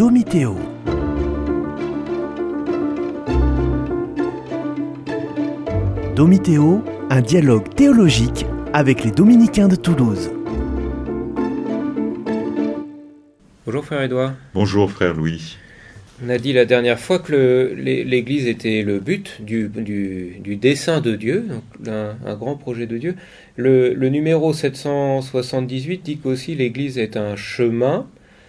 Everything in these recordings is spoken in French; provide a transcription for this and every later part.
Domitéo. Domitéo, un dialogue théologique avec les dominicains de Toulouse. Bonjour frère Édouard. Bonjour frère Louis. On a dit la dernière fois que l'Église était le but du dessein de Dieu, donc un grand projet de Dieu. Le numéro 778 dit qu'aussi l'Église est un chemin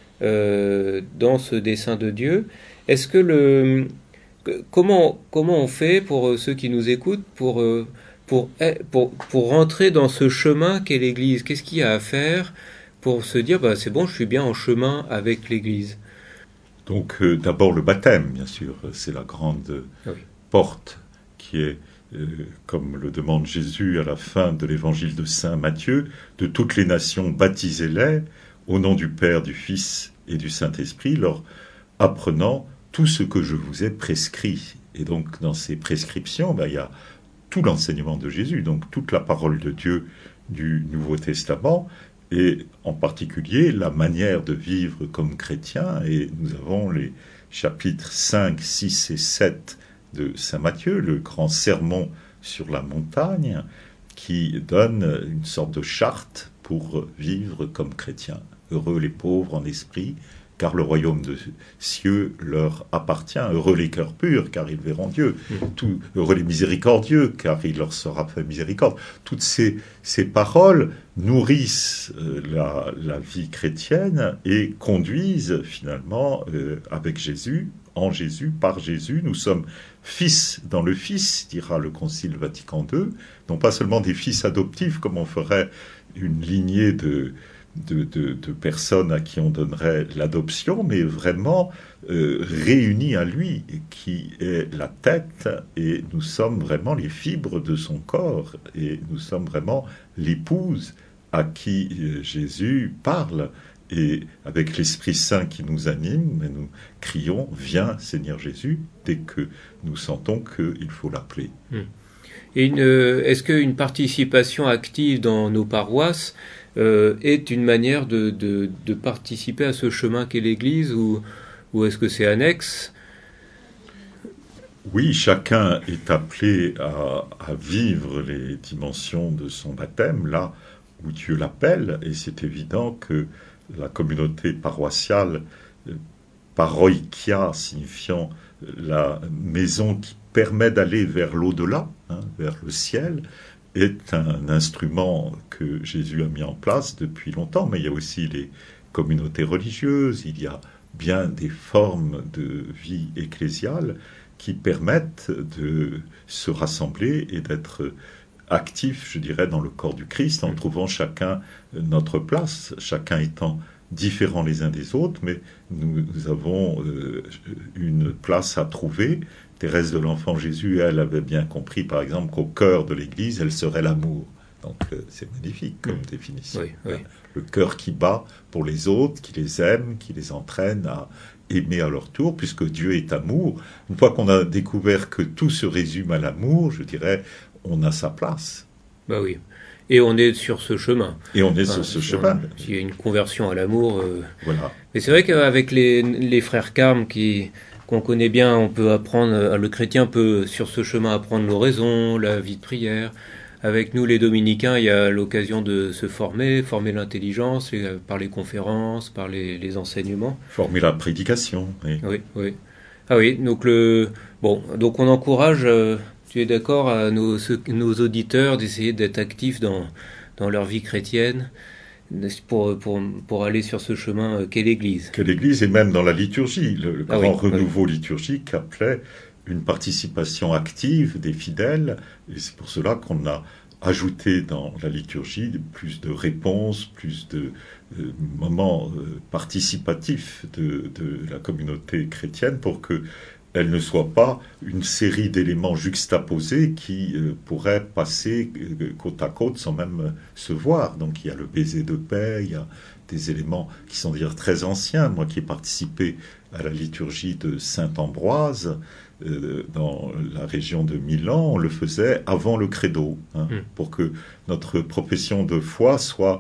dans ce dessein de Dieu. Est-ce que comment on fait pour ceux qui nous écoutent pour rentrer dans ce chemin qu'est l'Église? Qu'est-ce qu'il y a à faire pour se dire c'est bon, je suis bien en chemin avec l'Église? Donc d'abord le baptême, bien sûr, c'est la grande porte qui est, comme le demande Jésus à la fin de l'évangile de Saint Matthieu, de toutes les nations baptisez-les au nom du Père, du Fils et du Saint-Esprit, leur apprenant tout ce que je vous ai prescrit. Et donc dans ces prescriptions, il y a tout l'enseignement de Jésus, donc toute la parole de Dieu du Nouveau Testament, et en particulier la manière de vivre comme chrétien. Et nous avons les chapitres 5, 6 et 7 de Saint Matthieu, le grand sermon sur la montagne, qui donne une sorte de charte pour vivre comme chrétien. Heureux les pauvres en esprit, car le royaume des cieux leur appartient. Heureux les cœurs purs, car ils verront Dieu. Heureux les miséricordieux, car il leur sera fait miséricorde. Toutes ces paroles nourrissent la vie chrétienne et conduisent finalement avec Jésus, en Jésus, par Jésus. Nous sommes fils dans le Fils, dira le Concile Vatican II, non pas seulement des fils adoptifs, comme on ferait une lignée de personnes à qui on donnerait l'adoption, mais vraiment réunis à lui, qui est la tête, et nous sommes vraiment les fibres de son corps, et nous sommes vraiment l'épouse à qui Jésus parle, et avec l'Esprit Saint qui nous anime, nous crions « Viens Seigneur Jésus » dès que nous sentons qu'il faut l'appeler. Et est-ce qu'une participation active dans nos paroisses est une manière de participer à ce chemin qu'est l'Église, ou est-ce que c'est annexe? Oui, chacun est appelé à vivre les dimensions de son baptême, là où Dieu l'appelle, et c'est évident que la communauté paroissiale, paroikia signifiant la maison qui permet d'aller vers l'au-delà, vers le ciel, est un instrument que Jésus a mis en place depuis longtemps, mais il y a aussi les communautés religieuses, il y a bien des formes de vie ecclésiale qui permettent de se rassembler et d'être actifs, je dirais, dans le corps du Christ, en trouvant chacun notre place, chacun étant différents les uns des autres, mais nous avons une place à trouver. Thérèse de l'Enfant Jésus, elle avait bien compris, par exemple, qu'au cœur de l'Église, elle serait l'amour. Donc c'est magnifique comme définition. Oui. Le cœur qui bat pour les autres, qui les aime, qui les entraîne à aimer à leur tour, puisque Dieu est amour. Une fois qu'on a découvert que tout se résume à l'amour, je dirais, on a sa place. Oui. Et on est sur ce chemin. Sur ce chemin. Il y a une conversion à l'amour. Voilà. Mais c'est vrai qu'avec les frères Carmes qu'on connaît bien, on peut apprendre, le chrétien peut sur ce chemin apprendre l'oraison, la vie de prière. Avec nous les dominicains, il y a l'occasion de se former l'intelligence par les conférences, par les enseignements. Former la prédication. Oui. Ah oui, donc donc on encourage, tu es d'accord, à nos auditeurs d'essayer d'être actifs dans leur vie chrétienne, pour aller sur ce chemin qu'est l'Église. Que l'Église, et même dans la liturgie, le grand renouveau liturgique appelait une participation active des fidèles, et c'est pour cela qu'on a ajouté dans la liturgie plus de réponses, plus de moments participatifs de la communauté chrétienne, pour que elle ne soit pas une série d'éléments juxtaposés qui pourraient passer côte à côte sans même se voir. Donc il y a le baiser de paix, il y a des éléments qui sont d'ailleurs très anciens. Moi qui ai participé à la liturgie de Saint-Ambroise, dans la région de Milan, on le faisait avant le credo, pour que notre profession de foi soit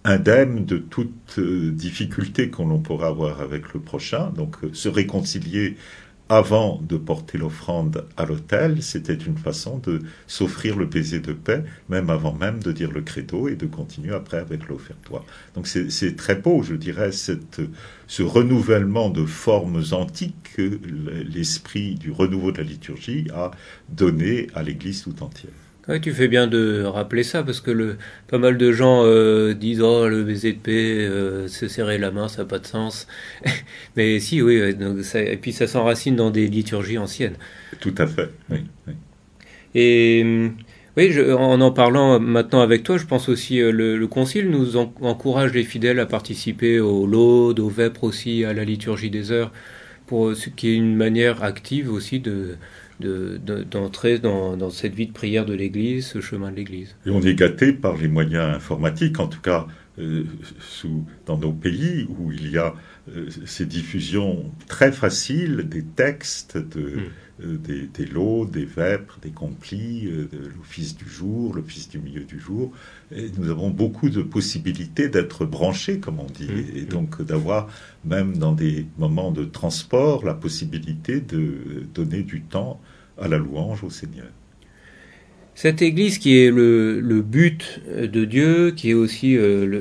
indemne de toute difficulté que l'on pourra avoir avec le prochain. Donc se réconcilier avant de porter l'offrande à l'autel, c'était une façon de s'offrir le baiser de paix, même avant même de dire le credo et de continuer après avec l'offertoire. Donc c'est très beau, je dirais, ce renouvellement de formes antiques que l'esprit du renouveau de la liturgie a donné à l'Église tout entière. Oui, tu fais bien de rappeler ça, parce que pas mal de gens disent « Oh, le baiser de paix, se serrer la main, ça n'a pas de sens. » Mais si, oui, donc et puis ça s'enracine dans des liturgies anciennes. Tout à fait, oui. Et oui, en parlant maintenant avec toi, je pense aussi le Concile nous encourage les fidèles à participer aux laudes, aux vêpres aussi, à la liturgie des heures, pour ce qui est une manière active aussi d'entrer dans cette vie de prière de l'Église, ce chemin de l'Église. Et on est gâté par les moyens informatiques, en tout cas dans nos pays où il y a ces diffusions très faciles des textes, des laudes, des vêpres, des complis, de l'office du jour, l'office du milieu du jour. Et nous avons beaucoup de possibilités d'être branchés, comme on dit, et donc d'avoir, même dans des moments de transport, la possibilité de donner du temps à la louange au Seigneur. Cette Église qui est le but de Dieu, qui est aussi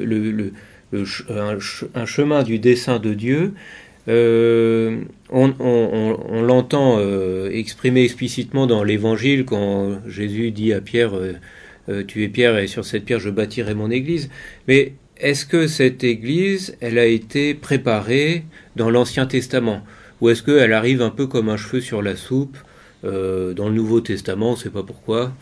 un chemin du dessein de Dieu, on l'entend exprimé explicitement dans l'Évangile quand Jésus dit à Pierre tu es Pierre et sur cette pierre je bâtirai mon Église. Mais est-ce que cette Église, elle a été préparée dans l'Ancien Testament, ou est-ce qu'elle arrive un peu comme un cheveu sur la soupe dans le Nouveau Testament, on ne sait pas pourquoi?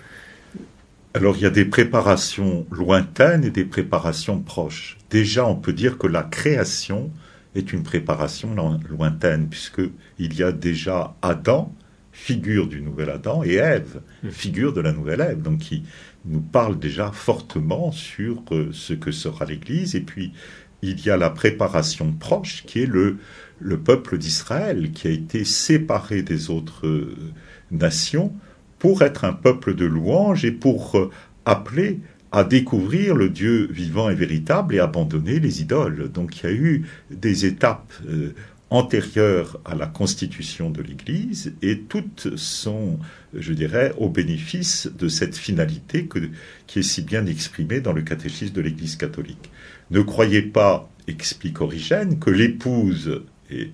Alors il y a des préparations lointaines et des préparations proches. Déjà on peut dire que la création est une préparation lointaine, puisqu'il y a déjà Adam, figure du nouvel Adam, et Ève, figure de la nouvelle Ève, donc qui nous parle déjà fortement sur ce que sera l'Église. Et puis il y a la préparation proche, qui est le peuple d'Israël, qui a été séparé des autres nations pour être un peuple de louange et pour appeler à découvrir le Dieu vivant et véritable et abandonner les idoles. Donc il y a eu des étapes antérieures à la constitution de l'Église, et toutes sont, je dirais, au bénéfice de cette finalité qui est si bien exprimée dans le catéchisme de l'Église catholique. Ne croyez pas, explique Origène, que l'épouse, et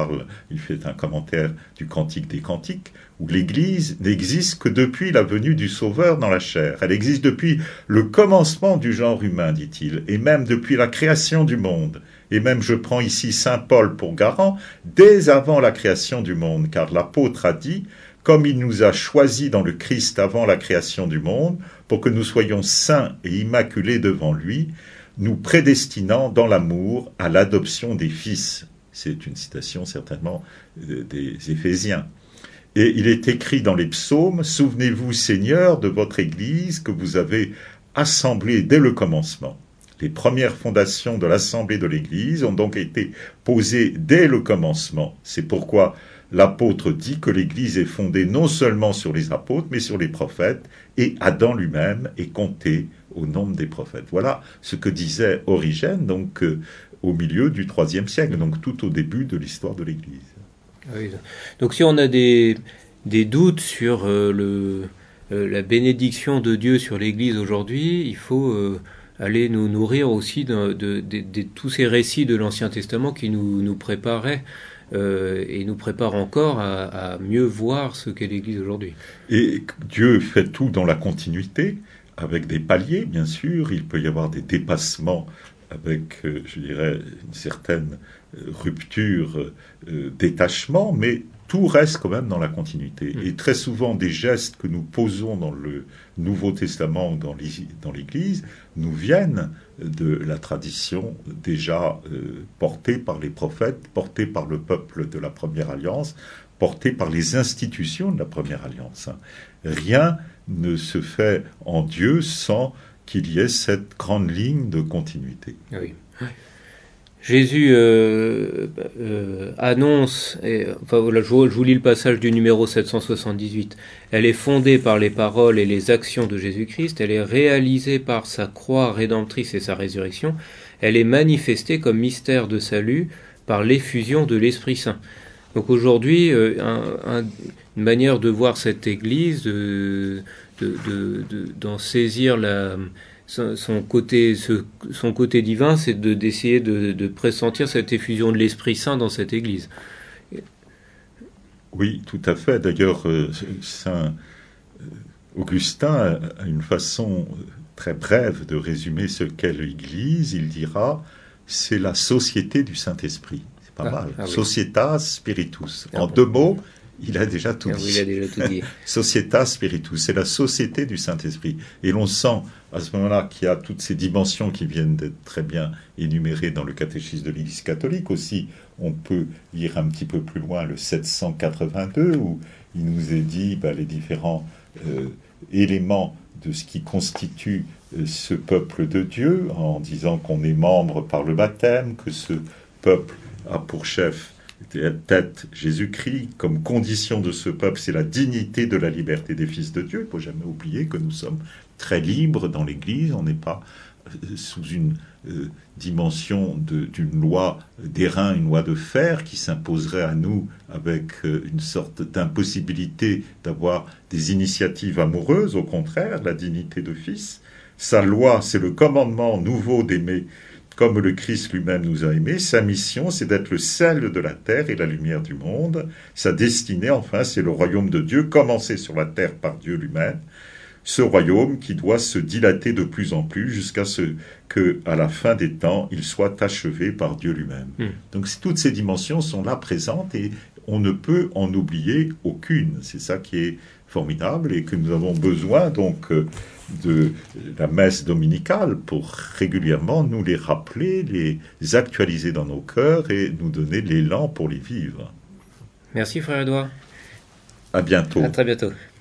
il fait un commentaire du Cantique des Cantiques, où l'Église n'existe que depuis la venue du Sauveur dans la chair. Elle existe depuis le commencement du genre humain, dit-il, et même depuis la création du monde. Et même, je prends ici saint Paul pour garant, dès avant la création du monde, car l'apôtre a dit, comme il nous a choisis dans le Christ avant la création du monde, pour que nous soyons saints et immaculés devant lui, nous prédestinant dans l'amour à l'adoption des fils. C'est une citation certainement des Éphésiens. Et il est écrit dans les psaumes, « Souvenez-vous, Seigneur, de votre Église que vous avez assemblée dès le commencement. » Les premières fondations de l'assemblée de l'Église ont donc été posées dès le commencement. C'est pourquoi l'apôtre dit que l'Église est fondée non seulement sur les apôtres, mais sur les prophètes, et Adam lui-même est compté au nombre des prophètes. Voilà ce que disait Origène, donc au milieu du IIIe siècle, donc tout au début de l'histoire de l'Église. Oui. Donc si on a des doutes sur la bénédiction de Dieu sur l'Église aujourd'hui, il faut aller nous nourrir aussi de tous ces récits de l'Ancien Testament qui nous préparaient et nous préparent encore à mieux voir ce qu'est l'Église aujourd'hui. Et Dieu fait tout dans la continuité, avec des paliers, bien sûr. Il peut y avoir des dépassements avec, je dirais, une certaine rupture, détachement, mais tout reste quand même dans la continuité. Et très souvent, des gestes que nous posons dans le Nouveau Testament ou dans l'Église nous viennent de la tradition déjà portée par les prophètes, portée par le peuple de la Première Alliance, portée par les institutions de la Première Alliance. Rien ne se fait en Dieu sans qu'il y ait cette grande ligne de continuité. Oui. Jésus annonce, voilà, je vous lis le passage du numéro 778, elle est fondée par les paroles et les actions de Jésus-Christ, elle est réalisée par sa croix rédemptrice et sa résurrection, elle est manifestée comme mystère de salut par l'effusion de l'Esprit Saint. Donc aujourd'hui, une manière de voir cette Église, d'en saisir son côté divin, c'est d'essayer de pressentir cette effusion de l'Esprit Saint dans cette Église. Oui, tout à fait. D'ailleurs, Saint Augustin a une façon très brève de résumer ce qu'est l'Église. Il dira, c'est la société du Saint-Esprit. C'est pas mal. Oui. Societas Spiritus. En 2 mots, il a déjà tout dit. Oui, il a déjà tout dit. Societas Spiritus, c'est la société du Saint-Esprit. Et l'on sent à ce moment-là qu'il y a toutes ces dimensions qui viennent d'être très bien énumérées dans le catéchisme de l'Église catholique. Aussi, on peut lire un petit peu plus loin le 782, où il nous est dit les différents éléments de ce qui constitue ce peuple de Dieu, en disant qu'on est membre par le baptême, que ce peuple a pour chef tête Jésus-Christ, comme condition de ce peuple, c'est la dignité de la liberté des fils de Dieu. Il ne faut jamais oublier que nous sommes très libres dans l'Église, on n'est pas sous une dimension d'une loi d'airain, une loi de fer qui s'imposerait à nous avec une sorte d'impossibilité d'avoir des initiatives amoureuses. Au contraire, la dignité de fils. Sa loi, c'est le commandement nouveau d'aimer comme le Christ lui-même nous a aimés. Sa mission, c'est d'être le sel de la terre et la lumière du monde. Sa destinée, enfin, c'est le royaume de Dieu, commencé sur la terre par Dieu lui-même. Ce royaume qui doit se dilater de plus en plus jusqu'à ce que, à la fin des temps, il soit achevé par Dieu lui-même. Donc toutes ces dimensions sont là présentes et on ne peut en oublier aucune. C'est ça qui est formidable et que nous avons besoin donc de la messe dominicale pour régulièrement nous les rappeler, les actualiser dans nos cœurs et nous donner l'élan pour les vivre. Merci frère Édouard. À bientôt. À très bientôt.